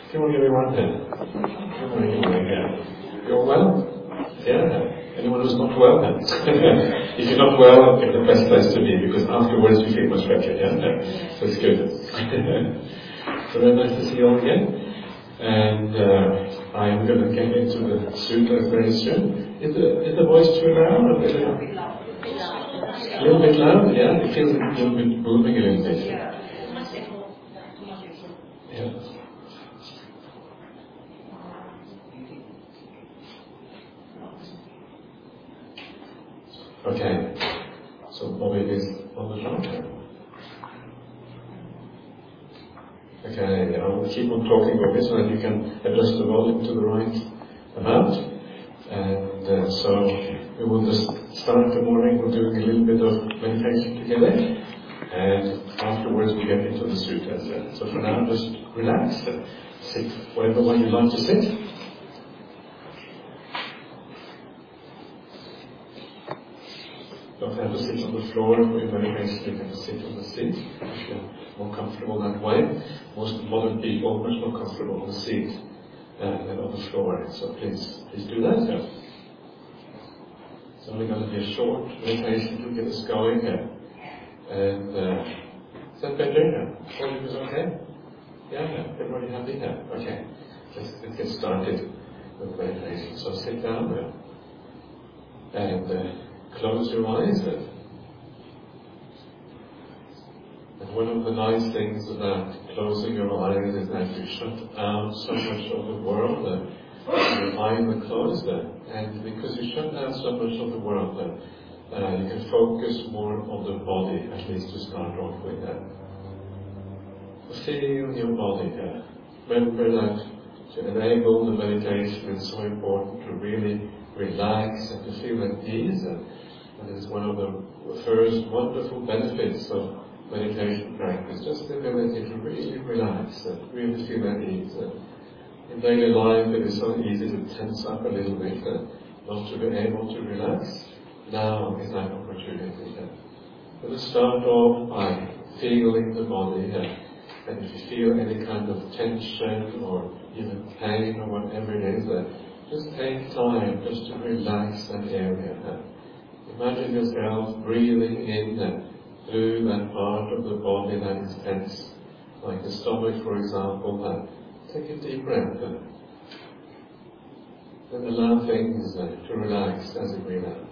Good morning, everyone. Good morning, You all well? Yeah. Anyone who's not well? If you're not well, it's the best place to be, because afterwards you feel much better. Yeah. So it's good. So very nice to see you all again. And I am going to get into the sutra very soon. Is the voice too loud? Or a little bit loud? Yeah. It feels like a little bit booming a little bit. Yeah. Okay, so Bobby is on the track. Okay, I will keep on talking Bobby so that you can adjust the volume to the right amount. And so we will just start the morning with doing a little bit of meditation together. And afterwards we get into the sutras. So for now, just relax, sit whatever way you like to sit. Don't have to sit on the floor for your meditation, you can sit on the seat if you're more comfortable that way. Most modern people are much more comfortable on the seat than on the floor, so please do that. It's only going to be a short meditation to get us going here. And is that better? Volume is okay? Yeah, everybody happy here? Okay, let's get started with the meditation. So sit down and close your eyes. And one of the nice things about closing your eyes is that you shut out so much of the world. Your eyes are closed, and because you shut out so much of the world, you can focus more on the body, at least to start off with. Feel your body. Remember that to enable the meditation it's so important to really relax and to feel at ease. And it's one of the first wonderful benefits of meditation practice, just the ability to really relax and really feel at ease. In daily life it is so easy to tense up a little bit, not to be able to relax. Now is that opportunity. So let's start off by feeling the body. And if you feel any kind of tension or even pain or whatever it is, just take time just to relax that area. Imagine yourself breathing in through that part of the body that is tense, like the stomach, for example. Take a deep breath and allow things to relax as you breathe out.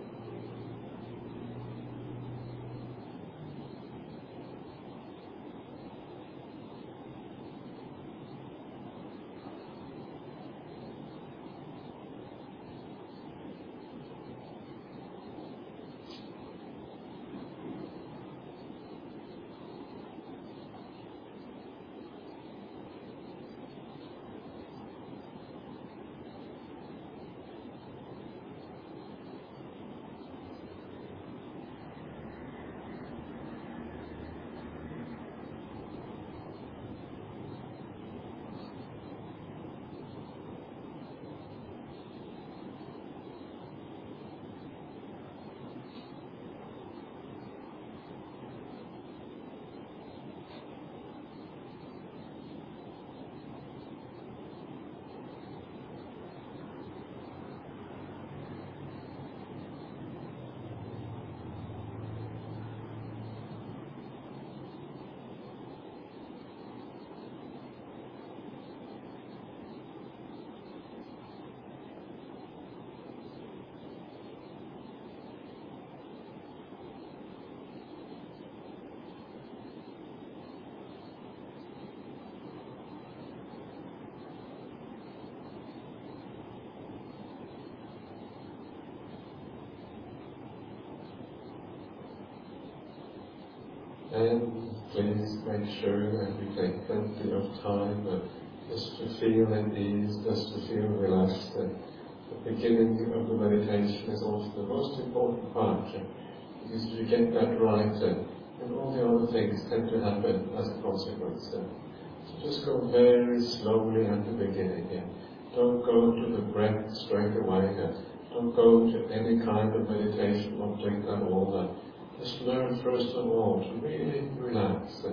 And please make sure that we take plenty of time just to feel at ease, just to feel relaxed. The beginning of the meditation is also the most important part, because if you get that right, then all the other things tend to happen as a consequence. So just go very slowly at the beginning. Don't go to the breath straight away. Don't go to any kind of meditation object at all. Just learn first of all to really relax,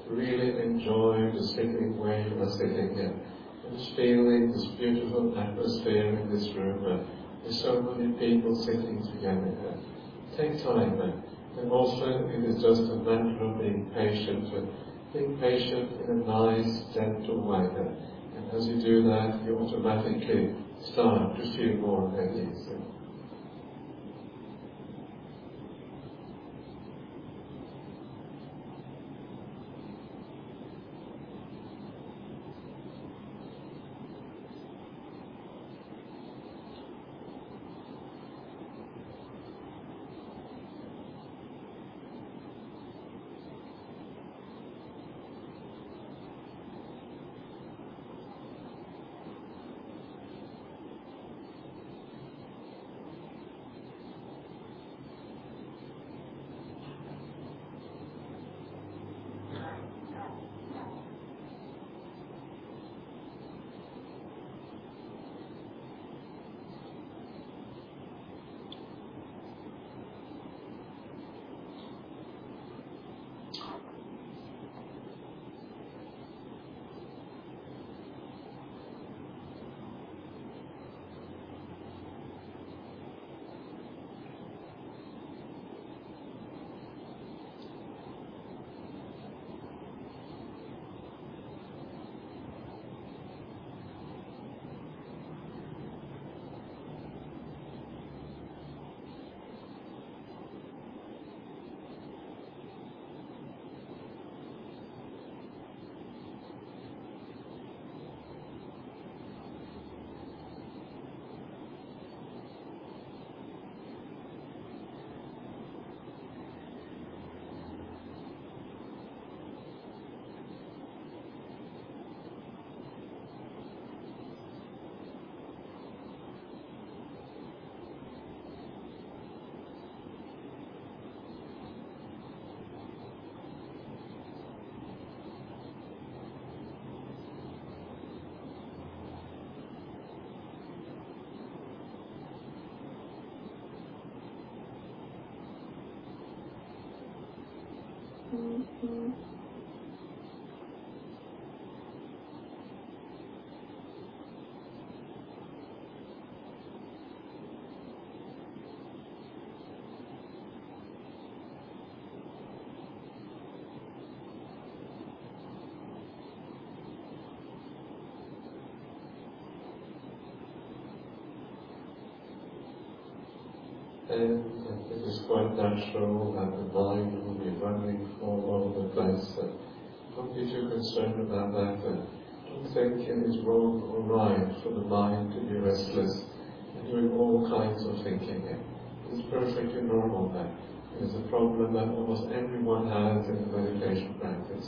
really enjoy the sitting where you are sitting here. And just feeling this beautiful atmosphere in this room. There's so many people sitting together here. Take time. And also it is just a matter of being patient. Being patient in a nice, gentle way. And as you do that, you automatically start to feel more at ease. And it is quite natural that the mind will be running all over the place. Don't be too concerned about that. Don't think it is wrong or right for the mind to be restless and doing all kinds of thinking. It is perfectly normal that. It is a problem that almost everyone has in the meditation practice.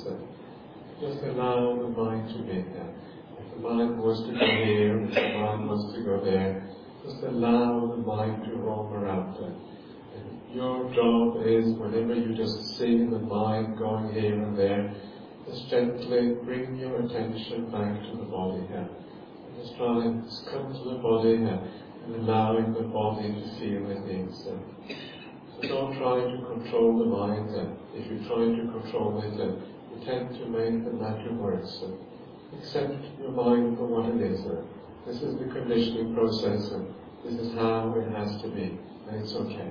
Just allow the mind to be there. If the mind wants to go here, if the mind wants to go there, just allow the mind to roam around there. And your job is, whenever you just see the mind going here and there, just gently bring your attention back to the body here. And just try and come to the body here and allowing the body to feel its needs. So don't try to control the mind. If you try to control it, you tend to make the matter worse. Accept your mind for what it is. This is the conditioning process, and this is how it has to be, and it's okay.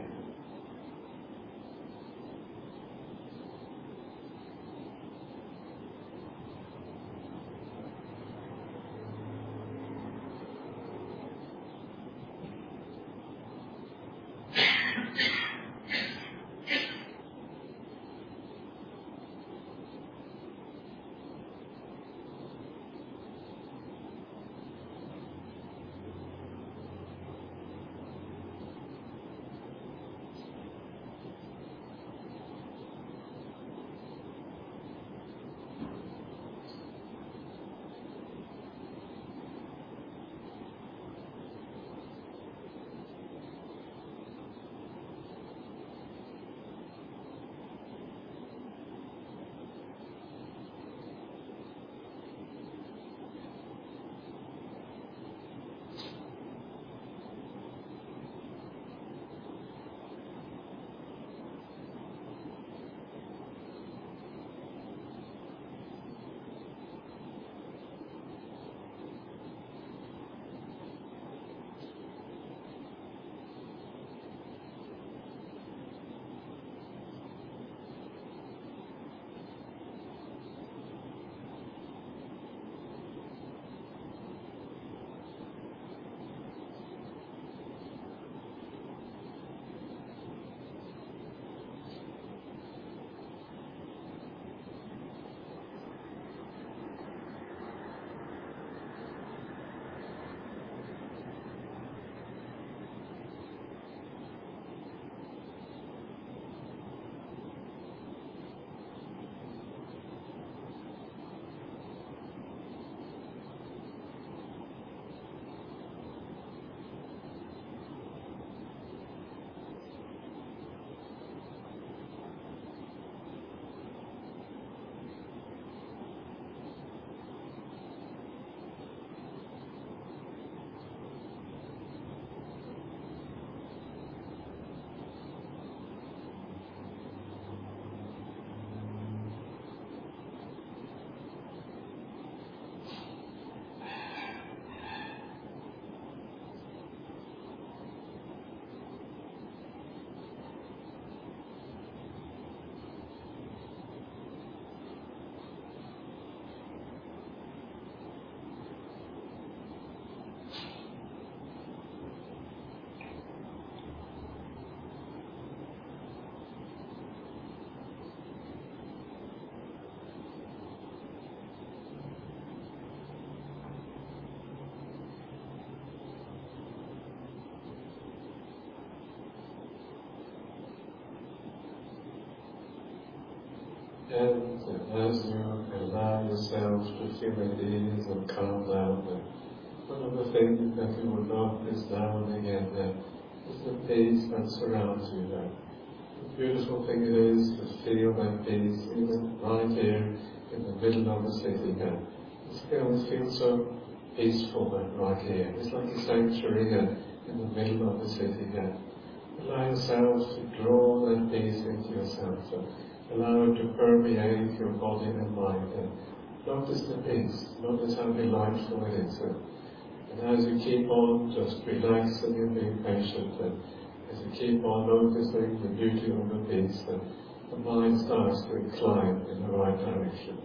And as you allow yourself to feel at ease and calm down, one of the things that you will notice now and again is the peace that surrounds you. The beautiful thing it is to feel that peace even right here in the middle of the city. It feels so peaceful right here. It's like a sanctuary in the middle of the city. Allow yourself to draw that peace into yourself. Allow it to permeate your body and mind. Notice the peace. Notice how delightful it is. And as you keep on just relaxing and being patient, as you keep on noticing the beauty of the peace, the mind starts to incline in the right direction.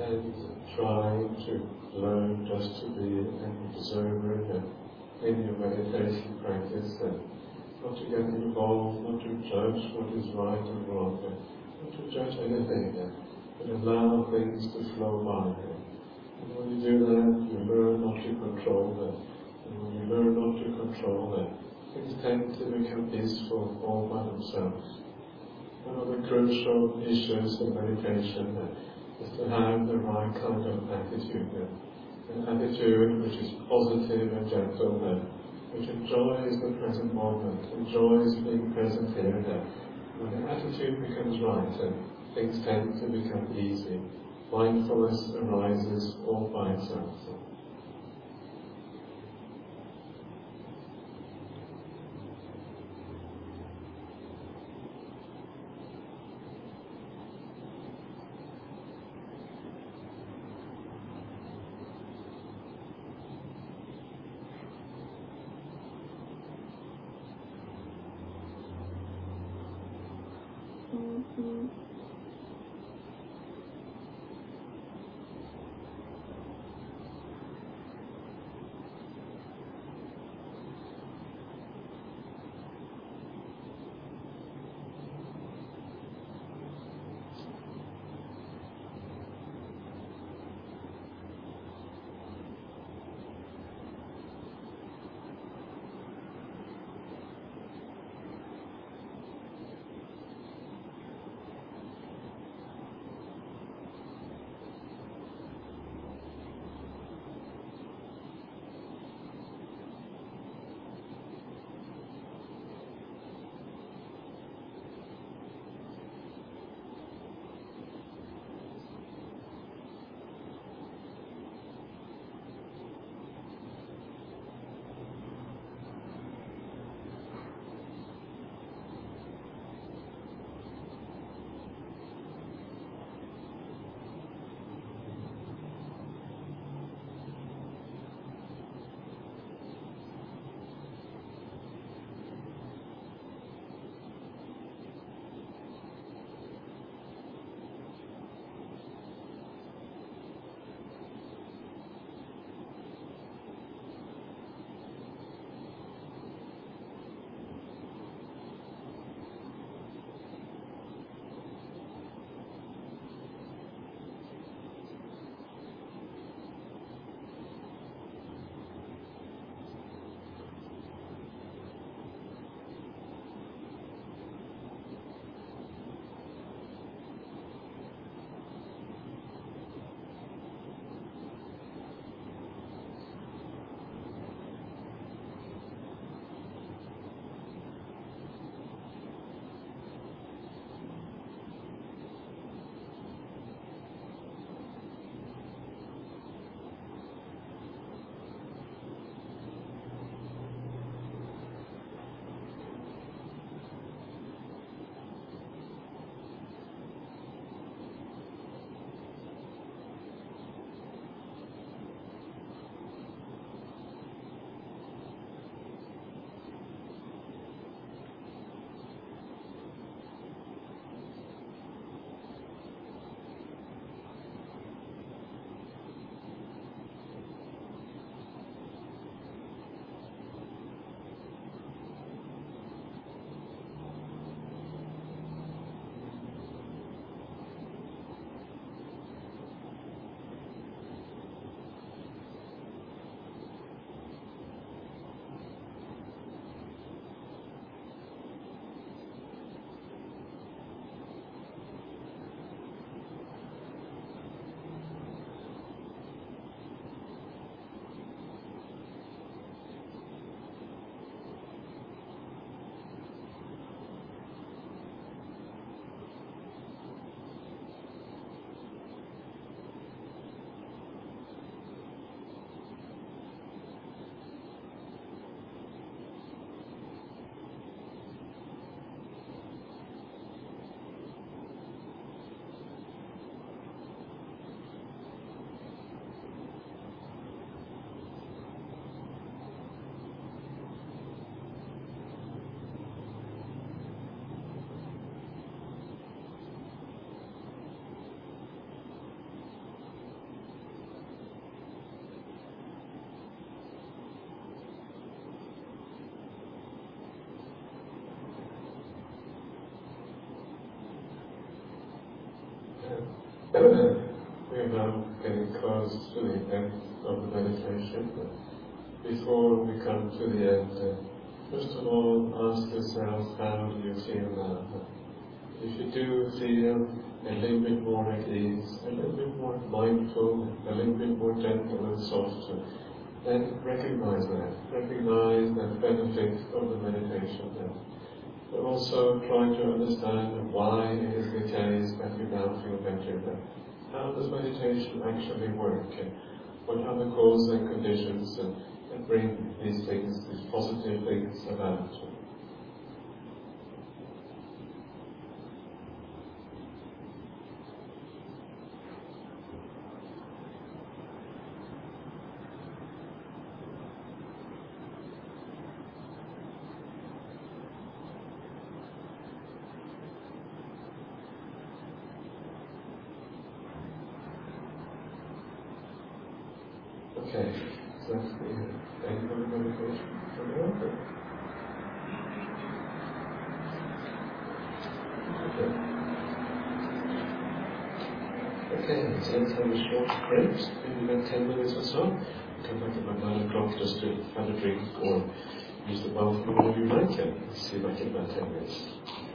and trying to learn just to be an observer in your meditation practice, not to get involved, not to judge what is right and wrong, not to judge anything, but allow things to flow by. And when you do that, you learn not to control them. And when you learn not to control them, things tend to become peaceful all by themselves. One of the crucial issues in meditation is to have the right kind of attitude, an attitude which is positive and gentle, which enjoys the present moment, enjoys being present here and there. When the attitude becomes right, things tend to become easy. Mindfulness arises all by itself. We are now getting close to the end of the meditation. Before we come to the end, first of all, ask yourself, how do you feel now? If you do feel a little bit more at ease, a little bit more mindful, a little bit more gentle and soft, then recognize that benefit of the meditation. But also try to understand why it is the case that you now feel better. How does meditation actually work? What are the causes and conditions that bring these things, these positive things about? Okay, so that's the end of the meditation for now. Okay, so let's have a short break, maybe about 10 minutes or so. Come back at about 9 o'clock just to have a drink or use the bathroom whenever you like. See you back in about 10 minutes.